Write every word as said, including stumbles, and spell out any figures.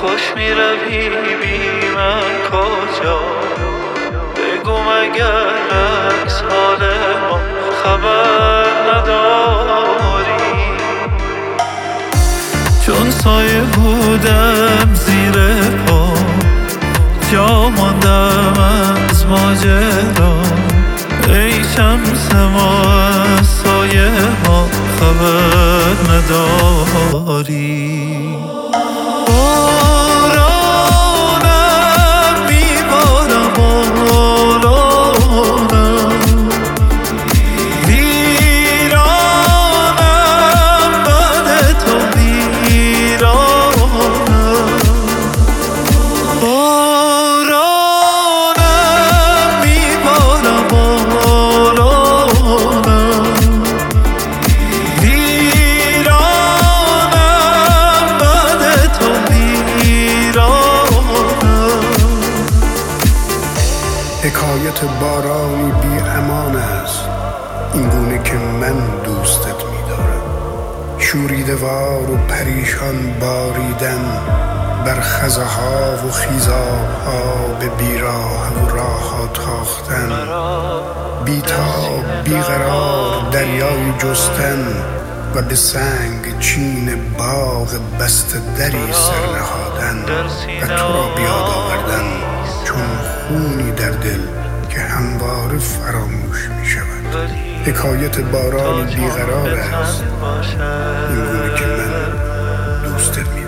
خوش می روی بی من کجا؟ بگو مگر عکس حال ما خبر نداری؟ چون سایه بودم زیر پا، جا ماندم از ماجرا. ای شمس ما از سایه ما خبر نداری؟ حکایت بارانی بی امان است این گونه که من دوستت می‌دارم. شوریده وار و پریشان باریدن بر خزها و خیزاب‌ها، به بیراه و راه‌ها تاختن، بی‌تاب بیقرار دریای جستن و به سنگ چین باغ بسته دری سر نهادن و تو را بیاد آوردن چون خونی در دل که همواره فراموش می شود. حکایت بارانی بیقرار است این گونه که من دوستت می